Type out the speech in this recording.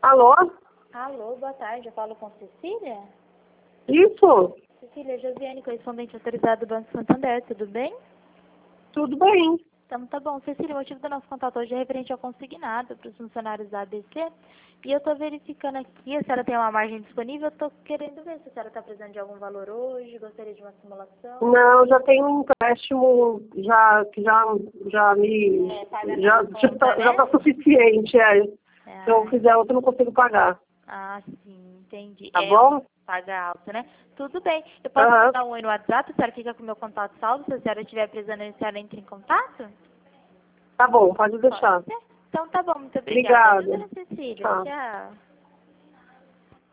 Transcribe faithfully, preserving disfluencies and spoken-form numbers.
Alô? Alô, boa tarde. Eu falo com Cecília? Isso? Cecília, Josiane, correspondente autorizado do Banco Santander, tudo bem? Tudo bem. Então tá bom. Cecília, o motivo do nosso contato hoje é referente ao consignado para os funcionários da A B C. E eu tô verificando aqui, a senhora tem uma margem disponível, eu tô querendo ver se a senhora está precisando de algum valor hoje, gostaria de uma simulação. Não, já tem um empréstimo já, que já, já me... É, paga já, na já, conta, tá, já né? tá suficiente, é. É, Se eu fizer outro, eu não consigo pagar. ah, sim, entendi. Tá É, bom? paga alto, né? Tudo bem. Eu posso Aham. mandar um oi no WhatsApp, a senhora fica com o meu contato salvo, se a senhora estiver precisando, a senhora entra em contato? Tá bom, pode Pode deixar. ser? Então tá bom, muito obrigada. Viu, Obrigada. dona Cecília? Tchau. Tchau.